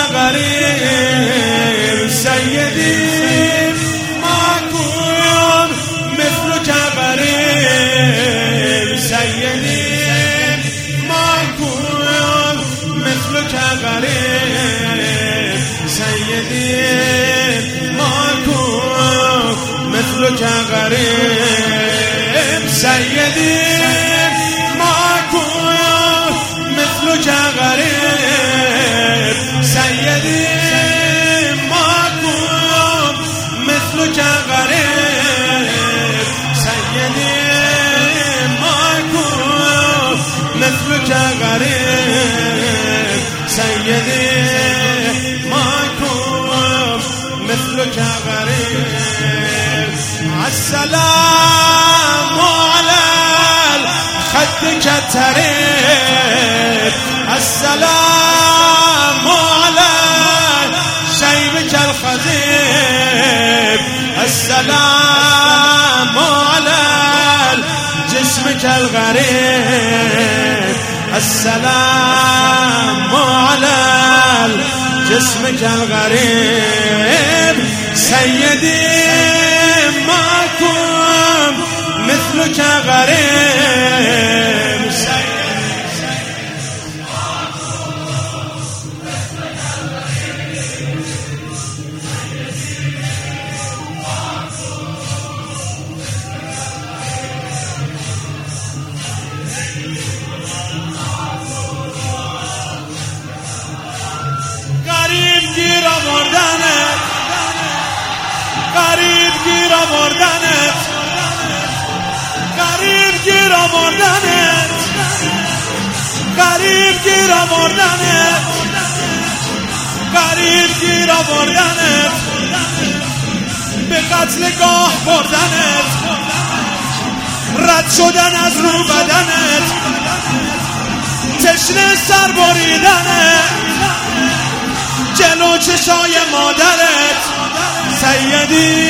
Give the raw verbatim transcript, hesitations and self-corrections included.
غريب سيدي معكم مثلك غريب سيدي معكم مثلك غريب سيدي معكم مثلك غريب سيدي معكم مثلك غريب سيدي معكم مثلك غريب سيدي معكم مثلك غريب سيدي معكم مثلك غريب السلام على الخد كالتريب السلام على شيبك الخزيب السلام على جسمك الغريب السلام على جسمك الغريب سيدي معكم مثلك غريب غریب گیر آوردنت غریب گیر آوردنت غریب گیر آوردنت غریب گیر آوردنت غریب گیر آوردنت به قتل گاه بردنت رد شدن از رو بدنت تشنه سر بریدنت جلو چشای مادرت سیدی